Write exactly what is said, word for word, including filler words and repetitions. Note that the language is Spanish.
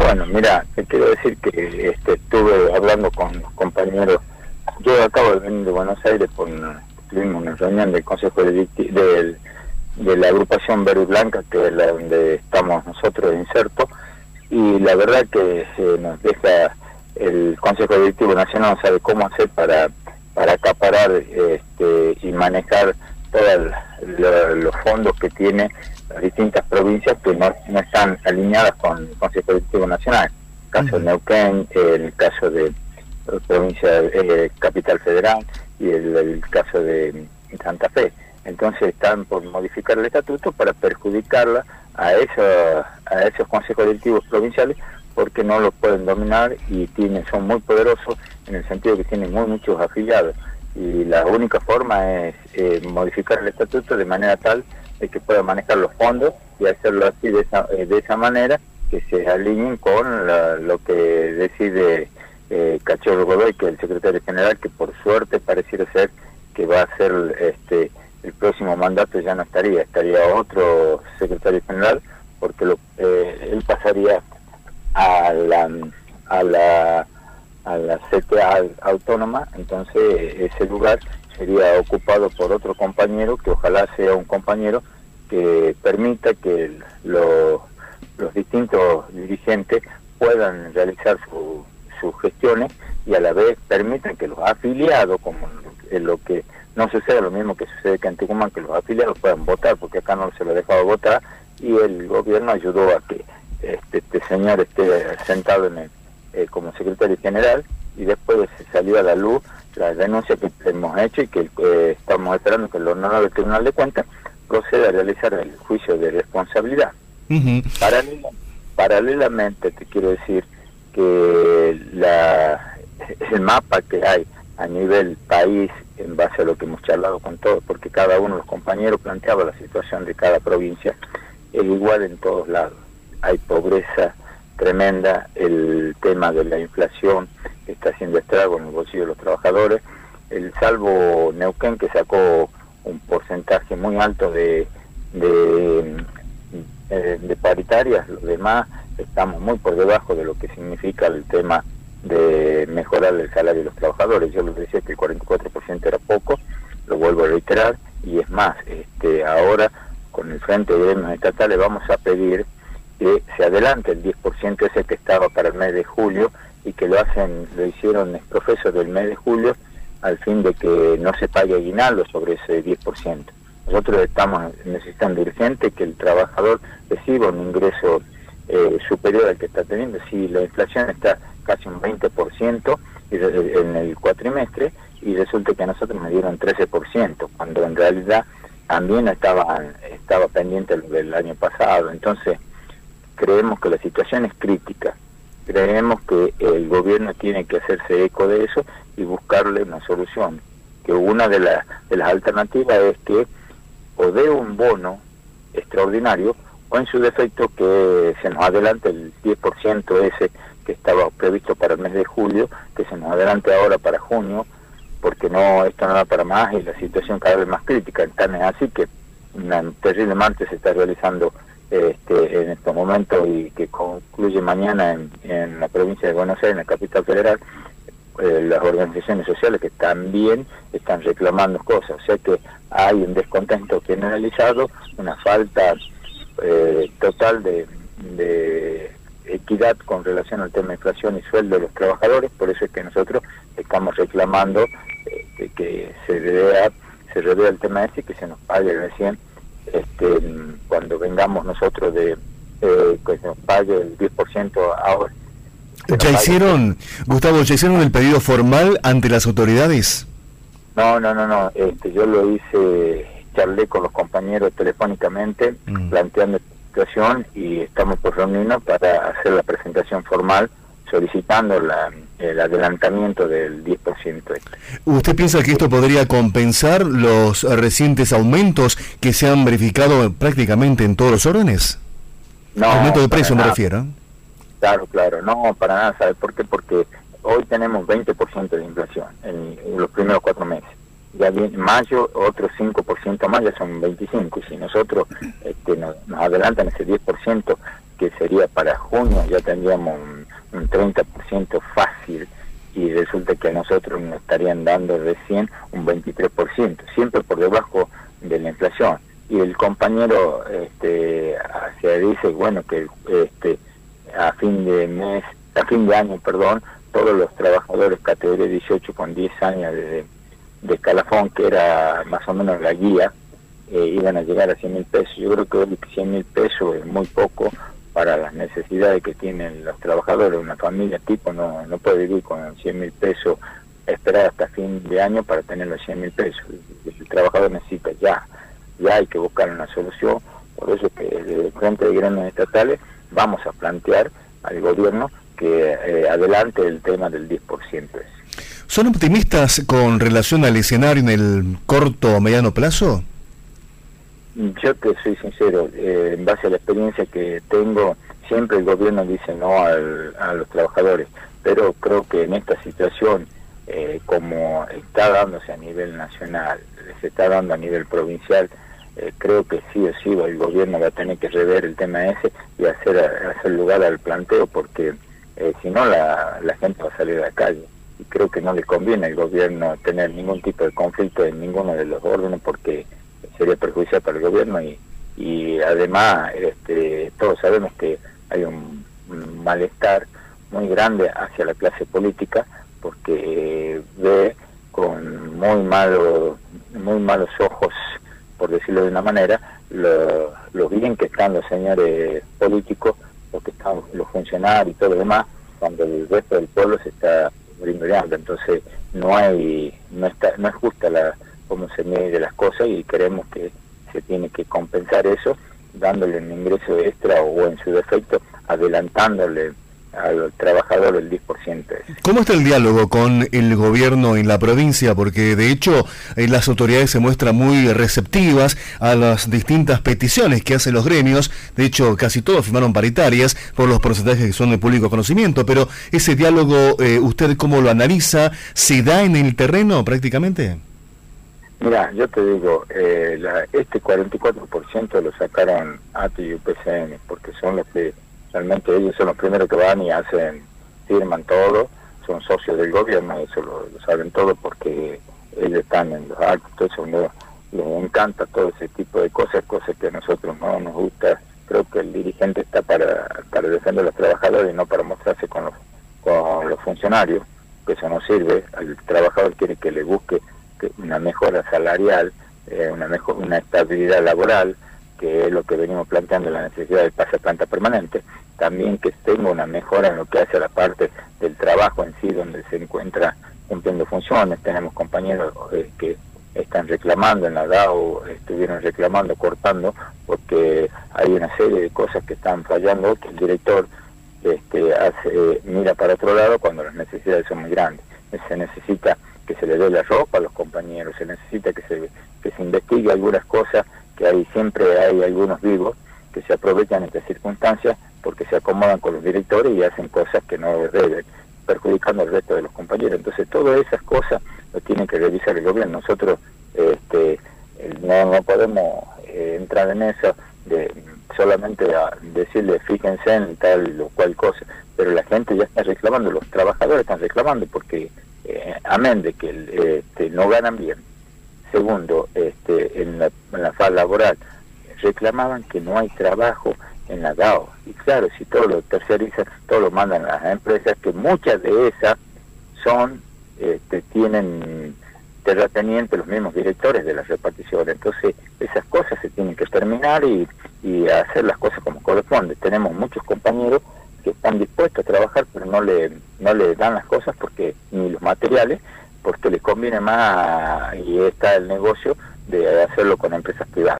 Bueno, mira, te quiero decir que este, estuve hablando con los compañeros. Yo acabo de venir de Buenos Aires, por una, tuvimos una reunión del Consejo Directivo del, de la agrupación Verde y Blanca, que es la donde estamos nosotros insertos, y la verdad que eh, nos deja el Consejo Directivo Nacional, no sabe cómo hacer para, para acaparar este, y manejar todos los fondos que tiene las distintas provincias que no, no están alineadas con el Consejo Directivo Nacional. El caso de Neuquén, el caso de la provincia eh, Capital Federal y el, el caso de Santa Fe. Entonces están por modificar el estatuto para perjudicarla a, eso, a esos consejos directivos provinciales, porque no los pueden dominar y tienen, son muy poderosos en el sentido que tienen muy muchos afiliados. Y la única forma es eh, modificar el estatuto de manera tal de que pueda manejar los fondos y hacerlo así de esa, eh, de esa manera, que se alineen con la, lo que decide eh, Cachorro Godoy, que es el secretario general, que por suerte pareciera ser que va a ser este el próximo mandato, ya no estaría, estaría otro secretario general, porque lo, eh, él pasaría a la a la a la C T A autónoma. Entonces ese lugar sería ocupado por otro compañero, que ojalá sea un compañero que permita que lo, los distintos dirigentes puedan realizar su, sus gestiones, y a la vez permitan que los afiliados, como en lo que no sucede lo mismo que sucede que en Tucumán, que los afiliados puedan votar, porque acá no se lo ha dejado votar, y el gobierno ayudó a que este, este señor esté sentado en el, eh, como secretario general, y después se salió a la luz la denuncia que hemos hecho y que eh, estamos esperando que el Honorable Tribunal de Cuentas proceda a realizar el juicio de responsabilidad. Uh-huh. Paralela, paralelamente te quiero decir que la, el mapa que hay a nivel país, en base a lo que hemos charlado con todos, porque cada uno de los compañeros planteaba la situación de cada provincia, es igual en todos lados. Hay pobreza tremenda, el tema de la inflación está haciendo estrago en el bolsillo de los trabajadores, el salvo Neuquén, que sacó un porcentaje muy alto de, de, de, de paritarias, los demás estamos muy por debajo de lo que significa el tema de mejorar el salario de los trabajadores. Yo les decía que el cuarenta y cuatro por ciento era poco, lo vuelvo a reiterar, y es más, este ahora con el Frente de Gremios Estatales vamos a pedir que se adelante el diez por ciento ese que estaba para el mes de julio, y que lo hacen, lo hicieron exprofeso del mes de julio, al fin de que no se pague aguinaldo sobre ese diez por ciento. Nosotros estamos necesitando urgente que el trabajador reciba un ingreso eh, superior al que está teniendo. Si la inflación está casi un veinte por ciento en el cuatrimestre, y resulta que a nosotros nos dieron trece por ciento, cuando en realidad también estaba, estaba pendiente lo del año pasado. Entonces creemos que la situación es crítica, creemos que el gobierno tiene que hacerse eco de eso y buscarle una solución, que una de, la, de las alternativas es que o dé un bono extraordinario, o en su defecto que se nos adelante el diez por ciento ese que estaba previsto para el mes de julio, que se nos adelante ahora para junio, porque no, esto no da para más y la situación cada vez más crítica. Tan es así que una terrible marcha se está realizando este, en estos momentos, y que concluye mañana en, en la provincia de Buenos Aires, en la capital federal, eh, las organizaciones sociales que también están reclamando cosas. O sea que hay un descontento generalizado, una falta eh, total de, de equidad con relación al tema de inflación y sueldo de los trabajadores. Por eso es que nosotros estamos reclamando eh, que se revea, se revea el tema ese y que se nos pague recién, este, cuando vengamos nosotros de eh, que se nos pague el diez por ciento ahora. ¿Ya hicieron, Gustavo, ya hicieron el pedido formal ante las autoridades? No, no, no, no, este, yo lo hice, charlé con los compañeros telefónicamente, mm. planteando la situación, y estamos por reunirnos para hacer la presentación formal solicitando la, el adelantamiento del diez por ciento. ¿Usted piensa que esto podría compensar los recientes aumentos que se han verificado prácticamente en todos los órdenes? No, aumento de precio me nada. refiero. Claro, claro, no, para nada. ¿Sabe por qué? Porque hoy tenemos veinte por ciento de inflación en, en los primeros cuatro meses, ya viene mayo, otro cinco por ciento más, ya son veinticinco, y si nosotros este, nos, nos adelantan ese diez por ciento, que sería para junio, ya tendríamos un, un treinta por ciento fácil, y resulta que a nosotros nos estarían dando recién un veintitrés por ciento, siempre por debajo de la inflación. Y el compañero este, se dice, bueno, que este, a fin de mes, a fin de año, perdón, todos los trabajadores categoría dieciocho con diez años de, de escalafón, que era más o menos la guía, eh, iban a llegar a cien mil pesos. Yo creo que hoy cien mil pesos es muy poco para las necesidades que tienen los trabajadores. Una familia tipo no, no puede vivir con cien mil pesos, esperar hasta fin de año para tener los cien mil pesos. El trabajador necesita ya, ya hay que buscar una solución. Por eso que desde el Frente de Gremios Estatales vamos a plantear al gobierno que eh, adelante el tema del diez por ciento. ¿Son optimistas con relación al escenario en el corto o mediano plazo? Yo te soy sincero, eh, en base a la experiencia que tengo, siempre el gobierno dice no al, a los trabajadores, pero creo que en esta situación, eh, como está dándose a nivel nacional, se está dando a nivel provincial, eh, creo que sí o sí el gobierno va a tener que rever el tema ese y hacer, hacer lugar al planteo, porque eh, si no la, la gente va a salir a la calle. Y creo que no le conviene al gobierno tener ningún tipo de conflicto en ninguno de los órdenes, porque sería perjudicial para el gobierno, y, y además este, todos sabemos que hay un, un malestar muy grande hacia la clase política, porque ve con muy malos muy malos ojos, por decirlo de una manera, lo, lo bien que están los señores políticos, lo que están los funcionarios y todo lo demás, cuando el resto del pueblo se está brindeando. Entonces no hay no está no es justa la cómo se mide las cosas, y creemos que se tiene que compensar eso dándole un ingreso extra, o en su defecto adelantándole al trabajador el diez por ciento. ¿Cómo está el diálogo con el gobierno en la provincia? Porque de hecho eh, las autoridades se muestran muy receptivas a las distintas peticiones que hacen los gremios. De hecho casi todos firmaron paritarias por los porcentajes que son de público conocimiento, pero ese diálogo, eh, ¿usted cómo lo analiza? ¿Se da en el terreno prácticamente? Mira, yo te digo, eh, la, este cuarenta y cuatro por ciento lo sacaron A T I y U P C N, porque son los que realmente ellos son los primeros que van y hacen, firman todo, son socios del gobierno, eso lo, lo saben todo, porque ellos están en los actos, todo eso les, les encanta todo ese tipo de cosas, cosas que a nosotros no nos gusta. Creo que el dirigente está para, para defender a los trabajadores y no para mostrarse con los, con los funcionarios, que eso no sirve. El trabajador quiere que le busque una mejora salarial, eh, una mejor una estabilidad laboral, que es lo que venimos planteando, la necesidad del pase a planta permanente, también que tenga una mejora en lo que hace a la parte del trabajo en sí, donde se encuentra cumpliendo funciones. Tenemos compañeros eh, que están reclamando en la D A O, estuvieron reclamando, cortando, porque hay una serie de cosas que están fallando, que el director este, hace, mira para otro lado cuando las necesidades son muy grandes. Se necesita que se le dé la ropa a los compañeros, se necesita que se que se investigue algunas cosas, que hay siempre hay algunos vivos que se aprovechan de estas circunstancias porque se acomodan con los directores y hacen cosas que no deben, perjudicando al resto de los compañeros. Entonces todas esas cosas lo tiene que revisar el gobierno. Nosotros este, no, no podemos eh, entrar en eso de solamente a decirle fíjense en tal o cual cosa, pero la gente ya está reclamando, los trabajadores están reclamando, porque eh, amén de que este, no ganan bien. Segundo, este, en la, en la fase laboral reclamaban que no hay trabajo en la D A O, y claro, si todo lo tercerizan, todo lo mandan a las empresas, que muchas de esas son, este, tienen terratenientes los mismos directores de las reparticiones. Entonces esas cosas se tienen que terminar y, y hacer las cosas como corresponde. Tenemos muchos compañeros que están dispuestos a trabajar, pero no le no le dan las cosas, porque ni los materiales, porque les conviene más, y está el negocio de hacerlo con empresas privadas.